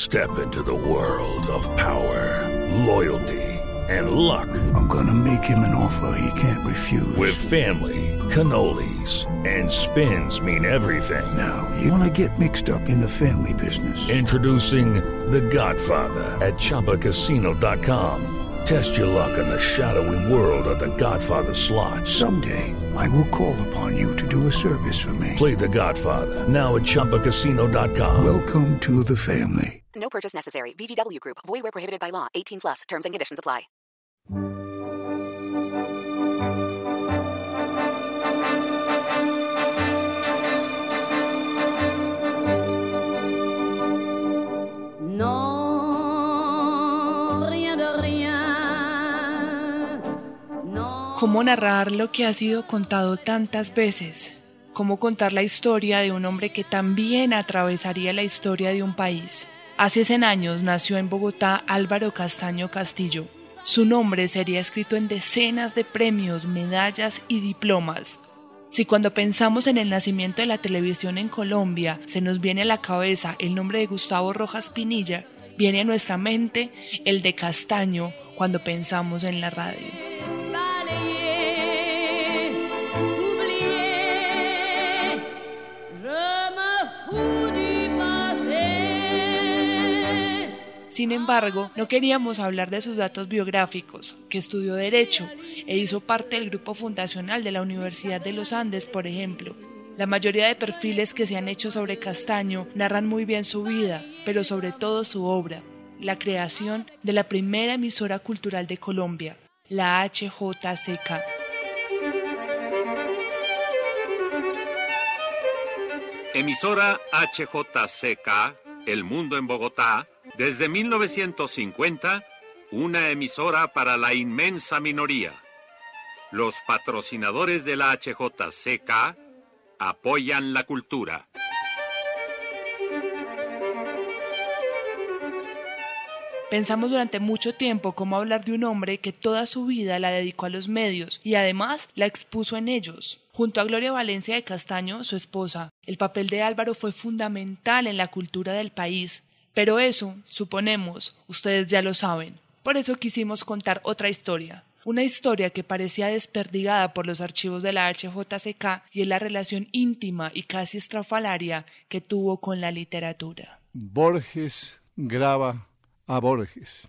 Step into the world of power, loyalty, and luck. I'm gonna make him an offer he can't refuse. With family, cannolis, and spins mean everything. Now, you wanna get mixed up in the family business. Introducing The Godfather at ChumbaCasino.com. Test your luck in the shadowy world of The Godfather slot. Someday, I will call upon you to do a service for me. Play The Godfather now at ChumbaCasino.com. Welcome to the family. No purchase necessary. VGW Group. Void where prohibited by law. 18 plus. Terms and conditions apply. ¿Cómo narrar lo que ha sido contado tantas veces? ¿Cómo contar la historia de un hombre que también atravesaría la historia de un país? Hace 100 años nació en Bogotá Álvaro Castaño Castillo. Su nombre sería escrito en decenas de premios, medallas y diplomas. Si cuando pensamos en el nacimiento de la televisión en Colombia se nos viene a la cabeza el nombre de Gustavo Rojas Pinilla, viene a nuestra mente el de Castaño cuando pensamos en la radio. Sin embargo, no queríamos hablar de sus datos biográficos, que estudió Derecho e hizo parte del grupo fundacional de la Universidad de los Andes, por ejemplo. La mayoría de perfiles que se han hecho sobre Castaño narran muy bien su vida, pero sobre todo su obra, la creación de la primera emisora cultural de Colombia, la HJCK. Emisora HJCK, El Mundo en Bogotá, desde 1950, una emisora para la inmensa minoría. Los patrocinadores de la HJCK apoyan la cultura. Pensamos durante mucho tiempo cómo hablar de un hombre que toda su vida la dedicó a los medios y además la expuso en ellos. Junto a Gloria Valencia de Castaño, su esposa, el papel de Álvaro fue fundamental en la cultura del país. Pero eso, suponemos, ustedes ya lo saben. Por eso quisimos contar otra historia. Una historia que parecía desperdigada por los archivos de la HJCK y es la relación íntima y casi estrafalaria que tuvo con la literatura. Borges graba a Borges.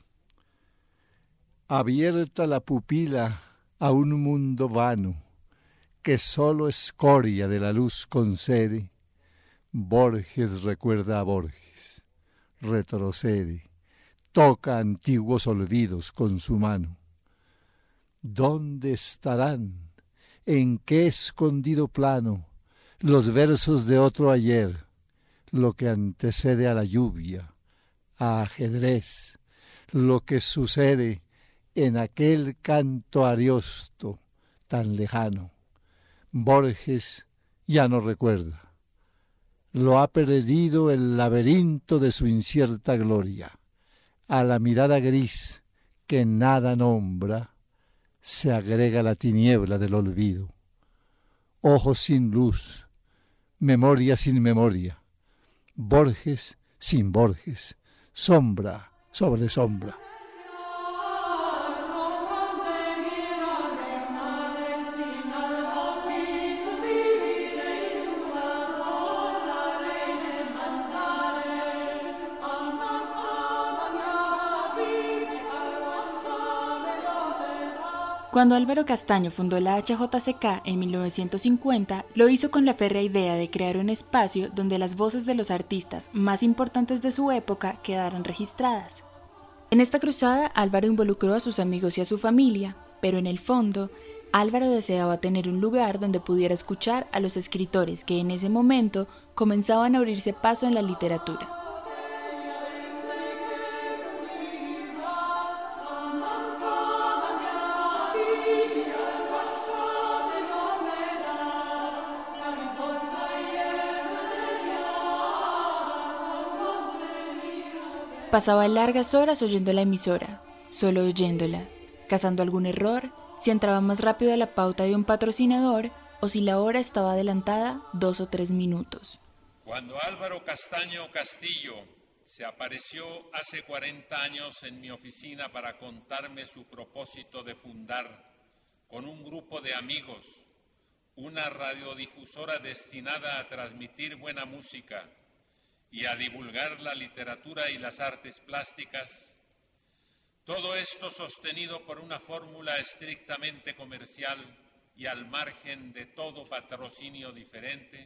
Abierta la pupila a un mundo vano que sólo escoria de la luz concede, Borges recuerda a Borges. Retrocede, toca antiguos olvidos con su mano. ¿Dónde estarán? ¿En qué escondido plano los versos de otro ayer? Lo que antecede a la lluvia, a ajedrez, lo que sucede en aquel canto ariosto tan lejano. Borges ya no recuerda. Lo ha perdido el laberinto de su incierta gloria. A la mirada gris que nada nombra, se agrega la tiniebla del olvido. Ojos sin luz, memoria sin memoria, Borges sin Borges, sombra sobre sombra. Cuando Álvaro Castaño fundó la HJCK en 1950, lo hizo con la férrea idea de crear un espacio donde las voces de los artistas más importantes de su época quedaran registradas. En esta cruzada, Álvaro involucró a sus amigos y a su familia, pero en el fondo, Álvaro deseaba tener un lugar donde pudiera escuchar a los escritores que en ese momento comenzaban a abrirse paso en la literatura. Pasaba largas horas oyendo la emisora, solo oyéndola, cazando algún error, si entraba más rápido a la pauta de un patrocinador o si la hora estaba adelantada 2 o 3 minutos. Cuando Álvaro Castaño Castillo se apareció hace 40 años en mi oficina para contarme su propósito de fundar, con un grupo de amigos, una radiodifusora destinada a transmitir buena música y a divulgar la literatura y las artes plásticas, todo esto sostenido por una fórmula estrictamente comercial y al margen de todo patrocinio diferente.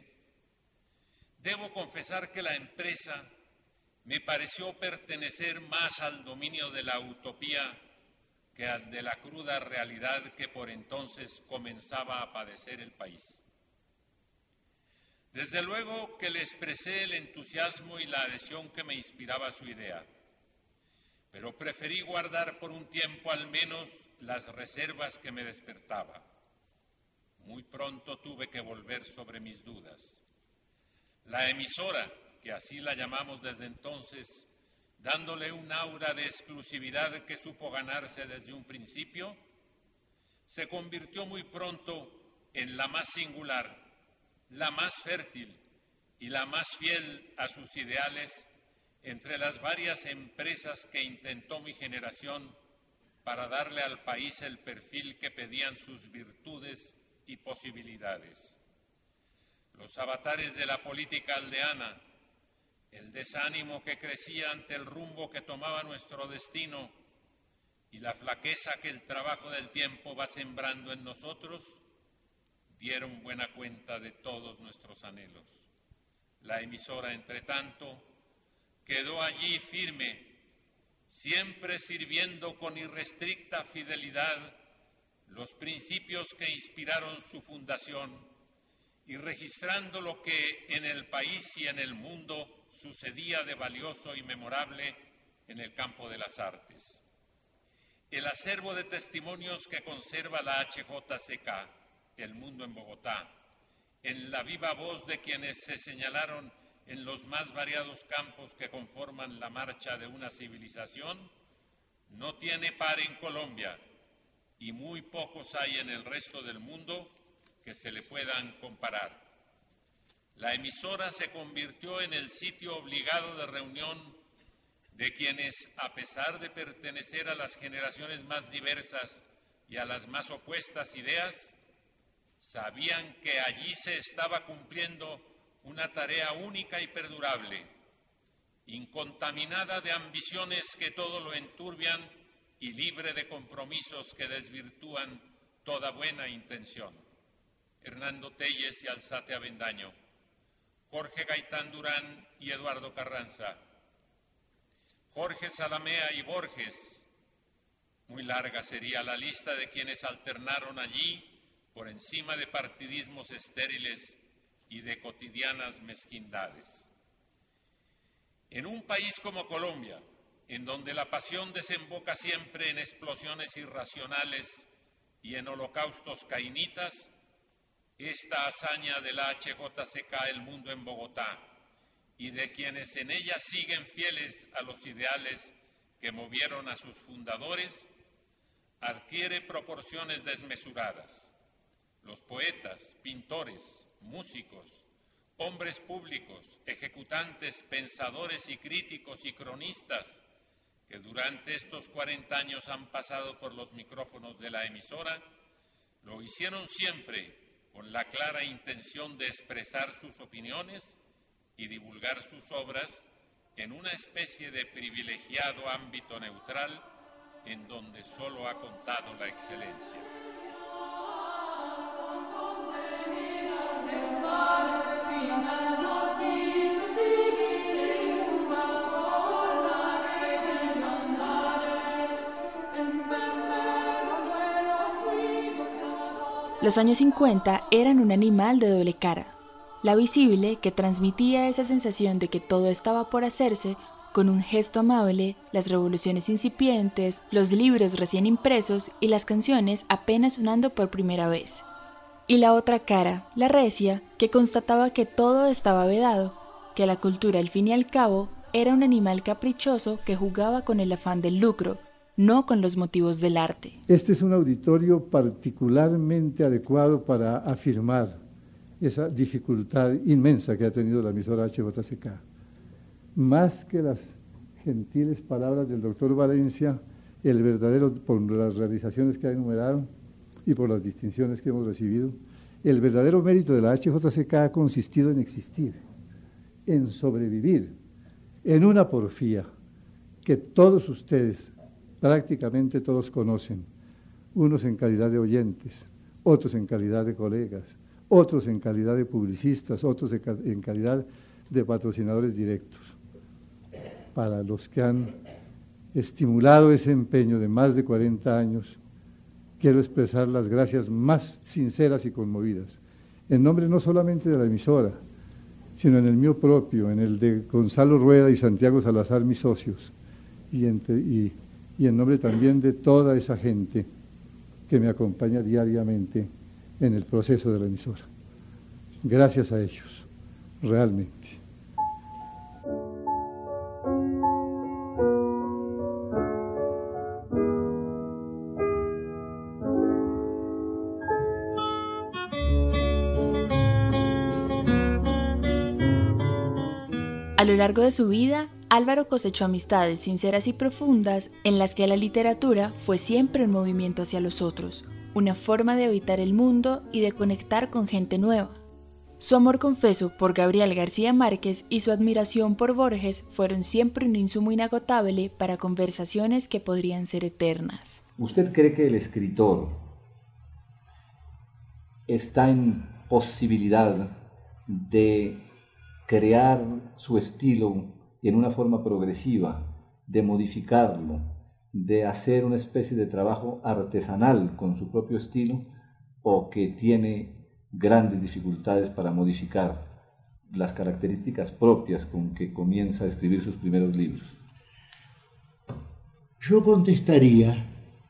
Debo confesar que la empresa me pareció pertenecer más al dominio de la utopía que al de la cruda realidad que por entonces comenzaba a padecer el país. Desde luego que le expresé el entusiasmo y la adhesión que me inspiraba su idea, pero preferí guardar por un tiempo al menos las reservas que me despertaba. Muy pronto tuve que volver sobre mis dudas. La emisora, que así la llamamos desde entonces, dándole un aura de exclusividad que supo ganarse desde un principio, se convirtió muy pronto en la más singular, la más fértil y la más fiel a sus ideales entre las varias empresas que intentó mi generación para darle al país el perfil que pedían sus virtudes y posibilidades. Los avatares de la política aldeana, el desánimo que crecía ante el rumbo que tomaba nuestro destino y la flaqueza que el trabajo del tiempo va sembrando en nosotros, dieron buena cuenta de todos nuestros anhelos. La emisora, entre tanto, quedó allí firme, siempre sirviendo con irrestricta fidelidad los principios que inspiraron su fundación y registrando lo que en el país y en el mundo sucedía de valioso y memorable en el campo de las artes. El acervo de testimonios que conserva la HJCK, El Mundo en Bogotá, en la viva voz de quienes se señalaron en los más variados campos que conforman la marcha de una civilización, no tiene par en Colombia y muy pocos hay en el resto del mundo que se le puedan comparar. La emisora se convirtió en el sitio obligado de reunión de quienes, a pesar de pertenecer a las generaciones más diversas y a las más opuestas ideas, sabían que allí se estaba cumpliendo una tarea única y perdurable, incontaminada de ambiciones que todo lo enturbian y libre de compromisos que desvirtúan toda buena intención. Hernando Telles y Alzate Avendaño, Jorge Gaitán Durán y Eduardo Carranza, Jorge Salamea y Borges. Muy larga sería la lista de quienes alternaron allí por encima de partidismos estériles y de cotidianas mezquindades. En un país como Colombia, en donde la pasión desemboca siempre en explosiones irracionales y en holocaustos cainitas, esta hazaña de la HJCK El Mundo en Bogotá y de quienes en ella siguen fieles a los ideales que movieron a sus fundadores, adquiere proporciones desmesuradas. Los poetas, pintores, músicos, hombres públicos, ejecutantes, pensadores y críticos y cronistas que durante estos 40 años han pasado por los micrófonos de la emisora, lo hicieron siempre con la clara intención de expresar sus opiniones y divulgar sus obras en una especie de privilegiado ámbito neutral en donde solo ha contado la excelencia. Los años 50 eran un animal de doble cara. La visible, que transmitía esa sensación de que todo estaba por hacerse, con un gesto amable, las revoluciones incipientes, los libros recién impresos y las canciones apenas sonando por primera vez. Y la otra cara, la recia, que constataba que todo estaba vedado, que la cultura al fin y al cabo era un animal caprichoso que jugaba con el afán del lucro, no con los motivos del arte. Este es un auditorio particularmente adecuado para afirmar esa dificultad inmensa que ha tenido la emisora HJCK. Más que las gentiles palabras del doctor Valencia, el verdadero, por las realizaciones que ha enumerado y por las distinciones que hemos recibido, el verdadero mérito de la HJCK ha consistido en existir, en sobrevivir, en una porfía que todos ustedes, prácticamente todos conocen, unos en calidad de oyentes, otros en calidad de colegas, otros en calidad de publicistas, otros en calidad de patrocinadores directos. Para los que han estimulado ese empeño de más de 40 años, quiero expresar las gracias más sinceras y conmovidas, en nombre no solamente de la emisora, sino en el mío propio, en el de Gonzalo Rueda y Santiago Salazar, mis socios, y en nombre también de toda esa gente que me acompaña diariamente en el proceso de la emisora. Gracias a ellos, realmente. A lo largo de su vida, Álvaro cosechó amistades sinceras y profundas en las que la literatura fue siempre un movimiento hacia los otros, una forma de habitar el mundo y de conectar con gente nueva. Su amor confeso por Gabriel García Márquez y su admiración por Borges fueron siempre un insumo inagotable para conversaciones que podrían ser eternas. ¿Usted cree que el escritor está en posibilidad de crear su estilo en una forma progresiva, de modificarlo, de hacer una especie de trabajo artesanal con su propio estilo, o que tiene grandes dificultades para modificar las características propias con que comienza a escribir sus primeros libros? Yo contestaría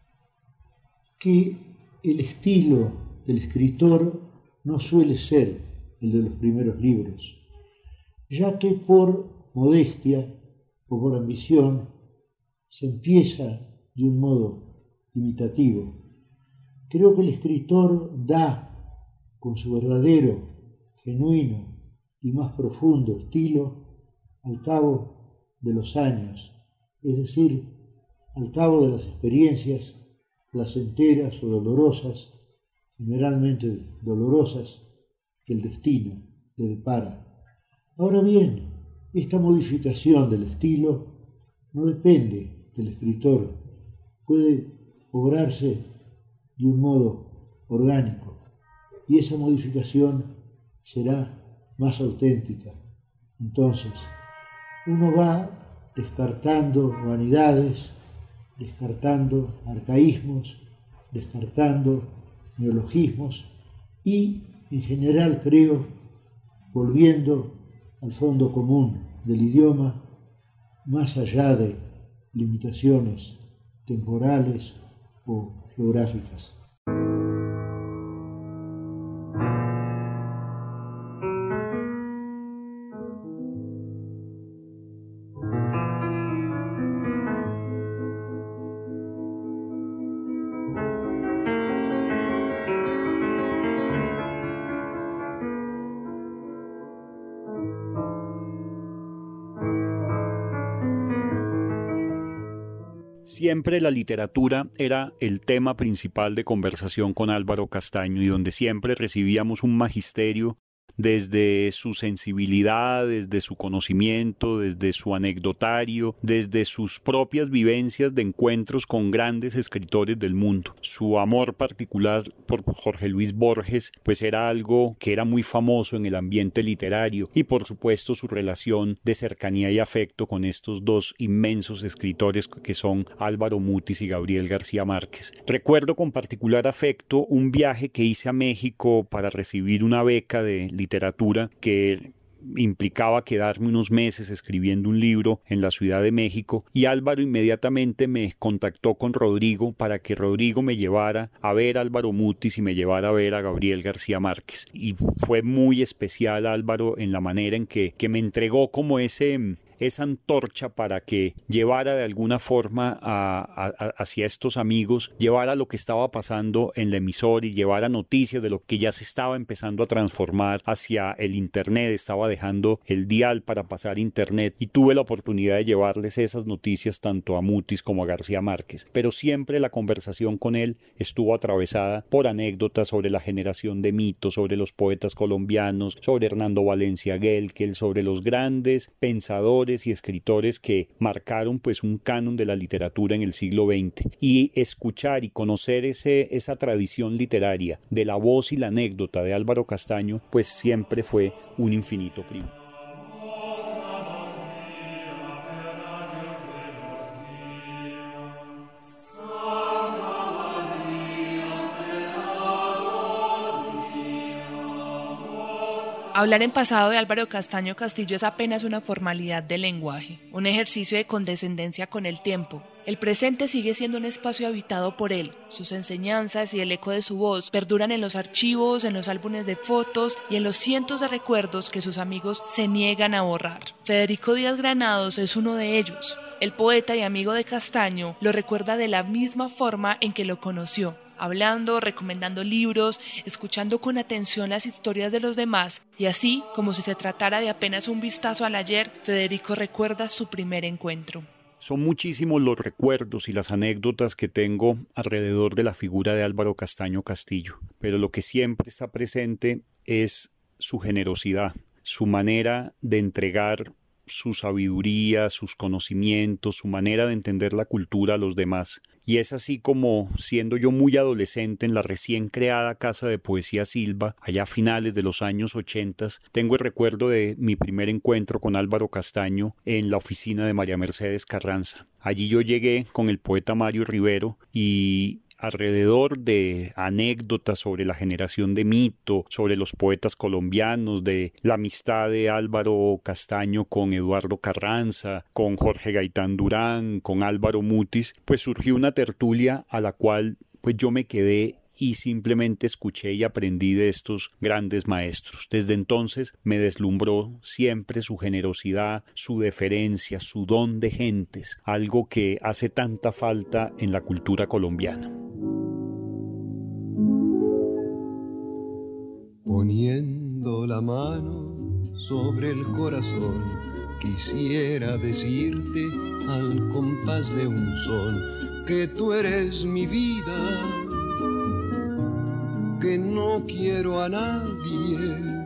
que el estilo del escritor no suele ser el de los primeros libros, ya que por modestia o por ambición se empieza de un modo imitativo. Creo que el escritor da con su verdadero, genuino y más profundo estilo al cabo de los años, es decir, al cabo de las experiencias placenteras o dolorosas, generalmente dolorosas, que el destino le depara. Ahora bien, esta modificación del estilo no depende del escritor, puede obrarse de un modo orgánico y esa modificación será más auténtica. Entonces, uno va descartando vanidades, descartando arcaísmos, descartando neologismos y, en general, creo, volviendo al fondo común del idioma, más allá de limitaciones temporales o geográficas. Siempre la literatura era el tema principal de conversación con Álvaro Castaño y donde siempre recibíamos un magisterio desde su sensibilidad, desde su conocimiento, desde su anecdotario, desde sus propias vivencias de encuentros con grandes escritores del mundo. Su amor particular por Jorge Luis Borges pues era algo que era muy famoso en el ambiente literario y por supuesto su relación de cercanía y afecto con estos dos inmensos escritores que son Álvaro Mutis y Gabriel García Márquez. Recuerdo con particular afecto un viaje que hice a México para recibir una beca de literatura que implicaba quedarme unos meses escribiendo un libro en la Ciudad de México y Álvaro inmediatamente me contactó con Rodrigo para que Rodrigo me llevara a ver a Álvaro Mutis y me llevara a ver a Gabriel García Márquez. Y fue muy especial Álvaro en la manera en que me entregó como ese esa antorcha para que llevara de alguna forma hacia estos amigos, llevara lo que estaba pasando en la emisora y llevara noticias de lo que ya se estaba empezando a transformar hacia el internet. Estaba dejando el dial para pasar internet y tuve la oportunidad de llevarles esas noticias tanto a Mutis como a García Márquez, pero siempre la conversación con él estuvo atravesada por anécdotas sobre la generación de mitos, sobre los poetas colombianos, sobre Hernando Valencia Guelquel, sobre los grandes pensadores y escritores que marcaron pues un canon de la literatura en el siglo XX. Y escuchar y conocer esa tradición literaria de la voz y la anécdota de Álvaro Castaño pues siempre fue un infinito primo. Hablar en pasado de Álvaro Castaño Castillo es apenas una formalidad del lenguaje, un ejercicio de condescendencia con el tiempo. El presente sigue siendo un espacio habitado por él. Sus enseñanzas y el eco de su voz perduran en los archivos, en los álbumes de fotos y en los cientos de recuerdos que sus amigos se niegan a borrar. Federico Díaz Granados es uno de ellos. El poeta y amigo de Castaño lo recuerda de la misma forma en que lo conoció, hablando, recomendando libros, escuchando con atención las historias de los demás, y así, como si se tratara de apenas un vistazo al ayer, Federico recuerda su primer encuentro. Son muchísimos los recuerdos y las anécdotas que tengo alrededor de la figura de Álvaro Castaño Castillo, pero lo que siempre está presente es su generosidad, su manera de entregar su sabiduría, sus conocimientos, su manera de entender la cultura a los demás. Y es así como, siendo yo muy adolescente en la recién creada Casa de Poesía Silva, allá a finales de los años 80, tengo el recuerdo de mi primer encuentro con Álvaro Castaño en la oficina de María Mercedes Carranza. Allí yo llegué con el poeta Mario Rivero y alrededor de anécdotas sobre la generación de mito, sobre los poetas colombianos, de la amistad de Álvaro Castaño con Eduardo Carranza, con Jorge Gaitán Durán, con Álvaro Mutis, pues surgió una tertulia a la cual pues yo me quedé y simplemente escuché y aprendí de estos grandes maestros. Desde entonces me deslumbró siempre su generosidad, su deferencia, su don de gentes, algo que hace tanta falta en la cultura colombiana. Poniendo la mano sobre el corazón, quisiera decirte al compás de un son que tú eres mi vida, que no quiero a nadie,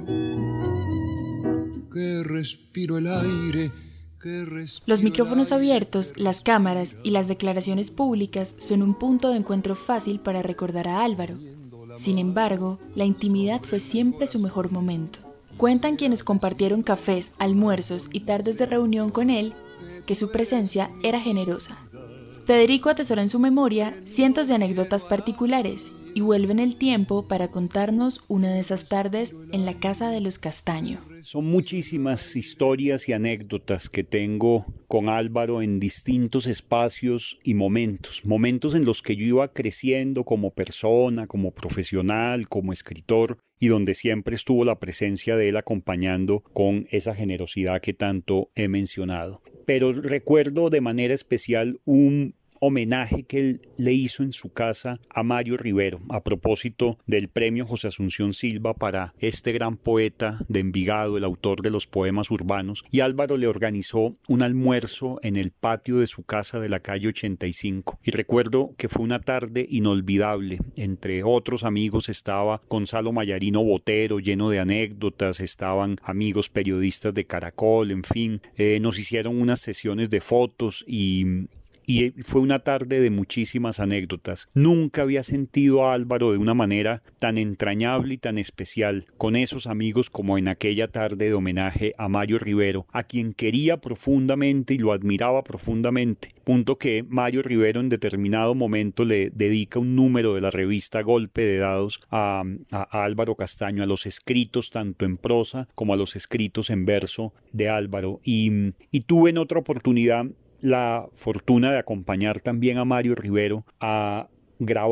que respiro el aire, que respiro. Los micrófonos abiertos, las cámaras y las declaraciones públicas son un punto de encuentro fácil para recordar a Álvaro. Sin embargo, la intimidad fue siempre su mejor momento. Cuentan quienes compartieron cafés, almuerzos y tardes de reunión con él que su presencia era generosa. Federico atesora en su memoria cientos de anécdotas particulares y vuelve en el tiempo para contarnos una de esas tardes en la casa de los Castaño. Son muchísimas historias y anécdotas que tengo con Álvaro en distintos espacios y momentos en los que yo iba creciendo como persona, como profesional, como escritor, y donde siempre estuvo la presencia de él acompañando con esa generosidad que tanto he mencionado. Pero recuerdo de manera especial un homenaje que él le hizo en su casa a Mario Rivero a propósito del premio José Asunción Silva para este gran poeta de Envigado, el autor de los poemas urbanos, y Álvaro le organizó un almuerzo en el patio de su casa de la calle 85 y recuerdo que fue una tarde inolvidable. Entre otros amigos estaba Gonzalo Mayarino Botero, lleno de anécdotas, estaban amigos periodistas de Caracol, en fin, nos hicieron unas sesiones de fotos y fue una tarde de muchísimas anécdotas. Nunca había sentido a Álvaro de una manera tan entrañable y tan especial con esos amigos como en aquella tarde de homenaje a Mario Rivero, a quien quería profundamente y lo admiraba profundamente, punto que Mario Rivero en determinado momento le dedica un número de la revista Golpe de Dados a Álvaro Castaño, a los escritos tanto en prosa como a los escritos en verso de Álvaro. Y tuve en otra oportunidad la fortuna de acompañar también a Mario Rivero a grabar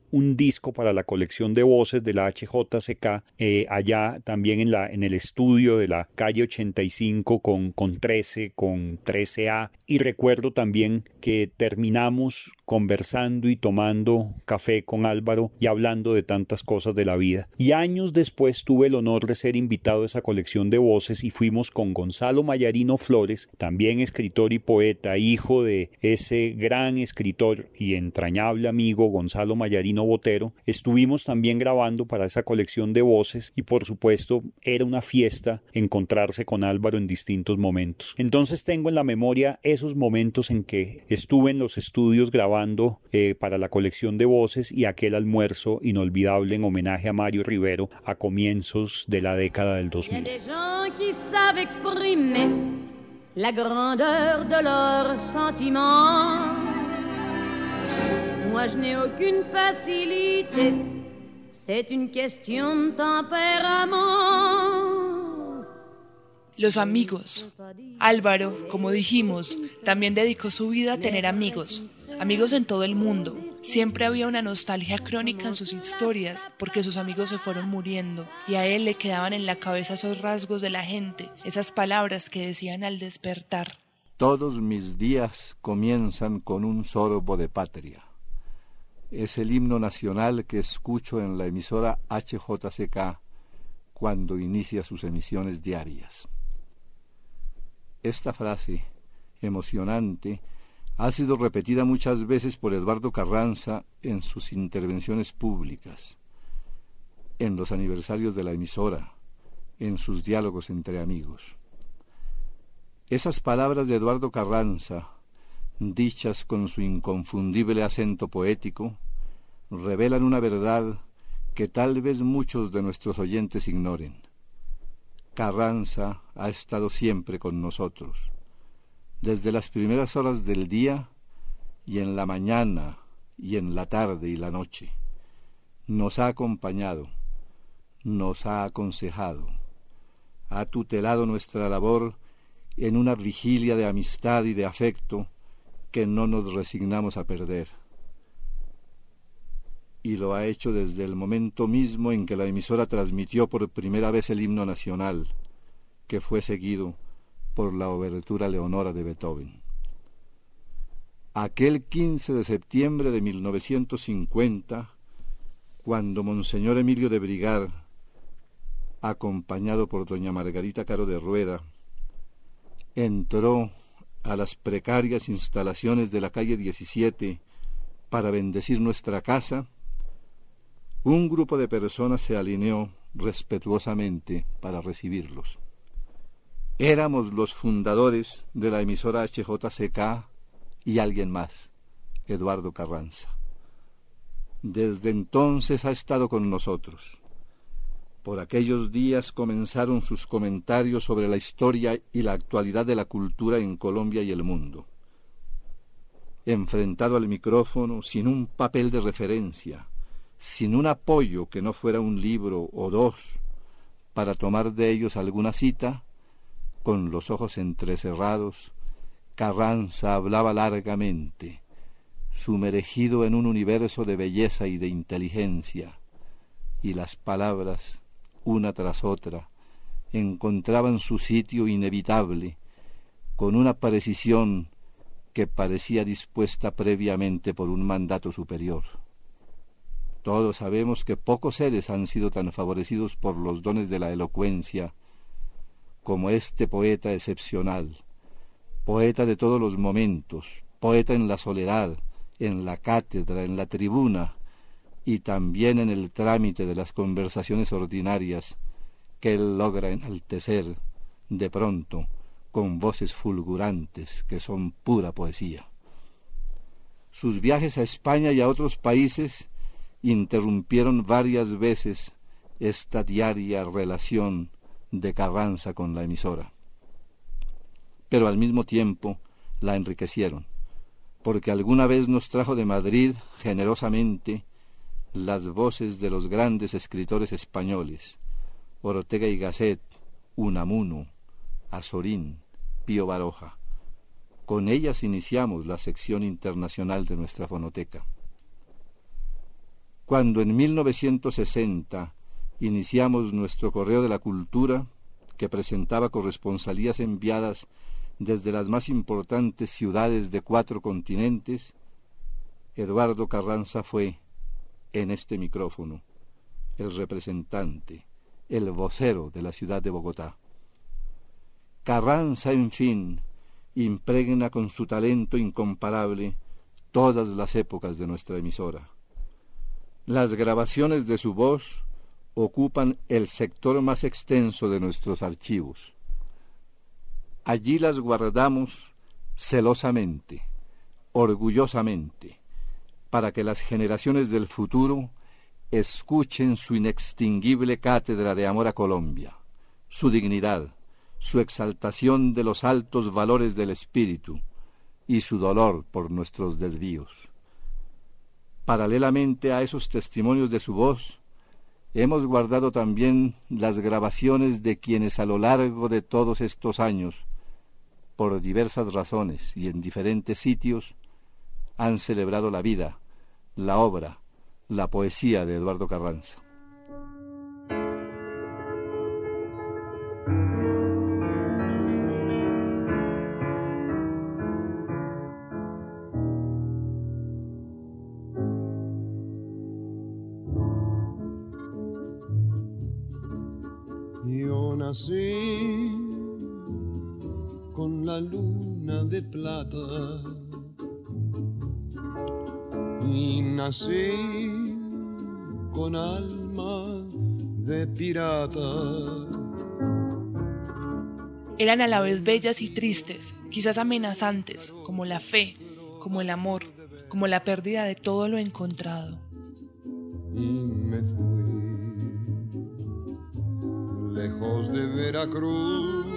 un disco para la colección de voces de la HJCK, allá también en el estudio de la calle 85 con 13A, y recuerdo también que terminamos conversando y tomando café con Álvaro y hablando de tantas cosas de la vida. Y años después tuve el honor de ser invitado a esa colección de voces y fuimos con Gonzalo Mayarino Flores, también escritor y poeta, hijo de ese gran escritor y entrañable amigo Gonzalo Mayarino Botero. Estuvimos también grabando para esa colección de voces y por supuesto era una fiesta encontrarse con Álvaro en distintos momentos. Entonces tengo en la memoria esos momentos en que estuve en los estudios grabando para la colección de voces y aquel almuerzo inolvidable en homenaje a Mario Rivero a comienzos de la década del 2000. La grandeur de leurs sentiments. Moi je n'ai aucune facilité, c'est une question de tempérament. Los amigos. Álvaro, como dijimos, también dedicó su vida a tener amigos en todo el mundo. Siempre había una nostalgia crónica en sus historias porque sus amigos se fueron muriendo y a él le quedaban en la cabeza esos rasgos de la gente, esas palabras que decían al despertar. Todos mis días comienzan con un sorbo de patria. Es el himno nacional que escucho en la emisora HJCK cuando inicia sus emisiones diarias. Esta frase, emocionante, ha sido repetida muchas veces por Eduardo Carranza en sus intervenciones públicas, en los aniversarios de la emisora, en sus diálogos entre amigos. Esas palabras de Eduardo Carranza, dichas con su inconfundible acento poético, revelan una verdad que tal vez muchos de nuestros oyentes ignoren. Carranza ha estado siempre con nosotros, desde las primeras horas del día y en la mañana y en la tarde y la noche. Nos ha acompañado, nos ha aconsejado, ha tutelado nuestra labor en una vigilia de amistad y de afecto que no nos resignamos a perder. Y lo ha hecho desde el momento mismo en que la emisora transmitió por primera vez el himno nacional, que fue seguido por la obertura Leonora de Beethoven. Aquel 15 de septiembre de 1950, cuando Monseñor Emilio de Brigar, acompañado por doña Margarita Caro de Rueda, entró a las precarias instalaciones de la calle 17 para bendecir nuestra casa, un grupo de personas se alineó respetuosamente para recibirlos. Éramos los fundadores de la emisora HJCK y alguien más, Eduardo Carranza. Desde entonces ha estado con nosotros. Por aquellos días comenzaron sus comentarios sobre la historia y la actualidad de la cultura en Colombia y el mundo. Enfrentado al micrófono, sin un papel de referencia, sin un apoyo que no fuera un libro o dos, para tomar de ellos alguna cita, con los ojos entrecerrados, Carranza hablaba largamente, sumergido en un universo de belleza y de inteligencia, y las palabras, una tras otra, encontraban su sitio inevitable, con una precisión que parecía dispuesta previamente por un mandato superior. Todos sabemos que pocos seres han sido tan favorecidos por los dones de la elocuencia como este poeta excepcional, poeta de todos los momentos, poeta en la soledad, en la cátedra, en la tribuna, y también en el trámite de las conversaciones ordinarias que él logra enaltecer, de pronto, con voces fulgurantes que son pura poesía. Sus viajes a España y a otros países interrumpieron varias veces esta diaria relación de Carranza con la emisora, pero al mismo tiempo la enriquecieron, porque alguna vez nos trajo de Madrid generosamente las voces de los grandes escritores españoles, Ortega y Gasset, Unamuno, Azorín, Pío Baroja. Con ellas iniciamos la sección internacional de nuestra fonoteca. Cuando en 1960 iniciamos nuestro Correo de la Cultura, que presentaba corresponsalías enviadas desde las más importantes ciudades de 4 continentes, Eduardo Carranza fue, en este micrófono, el representante, el vocero de la ciudad de Bogotá. Carranza, en fin, impregna con su talento incomparable todas las épocas de nuestra emisora. Las grabaciones de su voz ocupan el sector más extenso de nuestros archivos. Allí las guardamos celosamente, orgullosamente, para que las generaciones del futuro escuchen su inextinguible cátedra de amor a Colombia, su dignidad, su exaltación de los altos valores del espíritu y su dolor por nuestros desvíos. Paralelamente a esos testimonios de su voz, hemos guardado también las grabaciones de quienes a lo largo de todos estos años, por diversas razones y en diferentes sitios, han celebrado la vida, la obra, la poesía de Eduardo Carranza. Yo nací con la luna de plata y nací con alma de pirata. Eran a la vez bellas y tristes, quizás amenazantes, como la fe, como el amor, como la pérdida de todo lo encontrado. Y me fui lejos de Veracruz.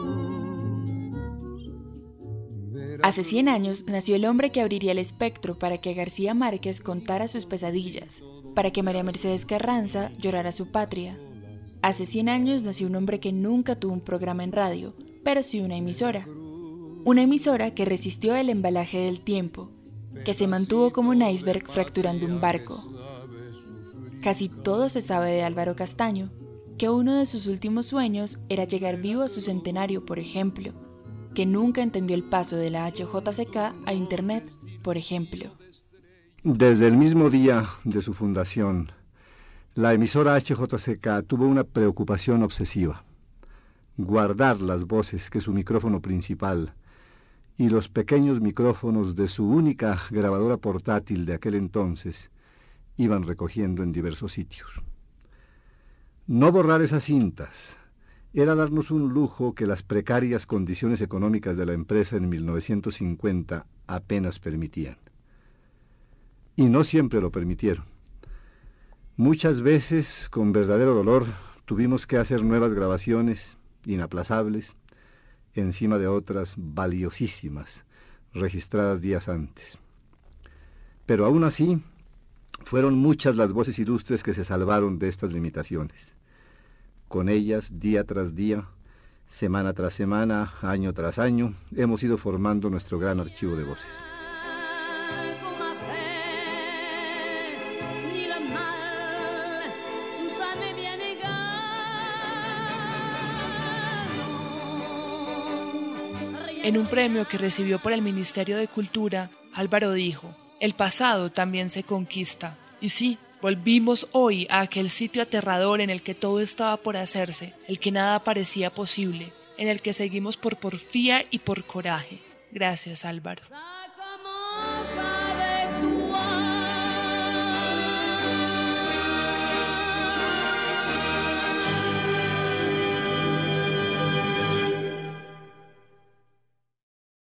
Hace 100 años nació el hombre que abriría el espectro para que García Márquez contara sus pesadillas, para que María Mercedes Carranza llorara su patria. Hace 100 años nació un hombre que nunca tuvo un programa en radio, pero sí una emisora. Una emisora que resistió el embalaje del tiempo, que se mantuvo como un iceberg fracturando un barco. Casi todo se sabe de Álvaro Castaño, que uno de sus últimos sueños era llegar vivo a su centenario, por ejemplo, que nunca entendió el paso de la HJCK a Internet, por ejemplo. Desde el mismo día de su fundación, la emisora HJCK tuvo una preocupación obsesiva: guardar las voces que su micrófono principal y los pequeños micrófonos de su única grabadora portátil de aquel entonces iban recogiendo en diversos sitios. No borrar esas cintas era darnos un lujo que las precarias condiciones económicas de la empresa en 1950 apenas permitían. Y no siempre lo permitieron. Muchas veces, con verdadero dolor, tuvimos que hacer nuevas grabaciones, inaplazables, encima de otras valiosísimas, registradas días antes. Pero aún así, fueron muchas las voces ilustres que se salvaron de estas limitaciones. Con ellas, día tras día, semana tras semana, año tras año, hemos ido formando nuestro gran archivo de voces. En un premio que recibió por el Ministerio de Cultura, Álvaro dijo: "El pasado también se conquista". Y sí, volvimos hoy a aquel sitio aterrador en el que todo estaba por hacerse, el que nada parecía posible, en el que seguimos por porfía y por coraje. Gracias, Álvaro.